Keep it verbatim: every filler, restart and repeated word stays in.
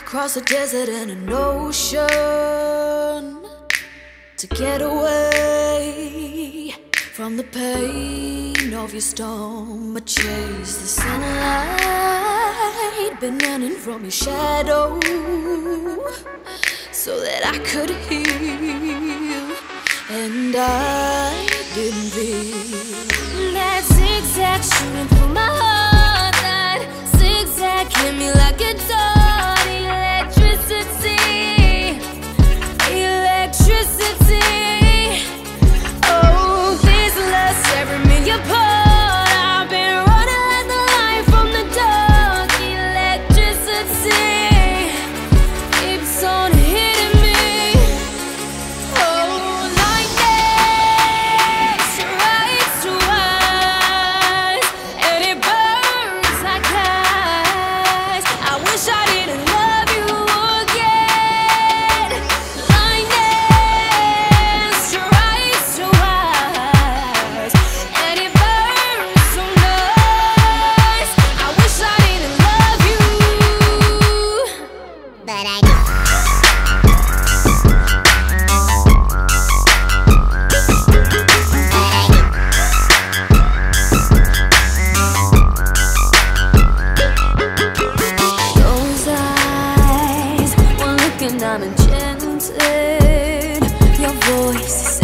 across a desert and an ocean to get away from the pain of your storm. But chase the sunlight, been running from your shadow so that I could heal, and I didn't feel that zigzag shooting through my heart. That zigzag hit me like a dart. Electricity, electricity. Oh, this love tearing me apart. I've been running like the light from the dark. Electricity keeps on hitting me. Oh, lightning strikes twice, and it burns like ice. I wish I didn't love you again. Lightning strikes twice, and it burns so nice. I wish I didn't love you, but I do. Those eyes, one look and I'm enchanted. Your voice is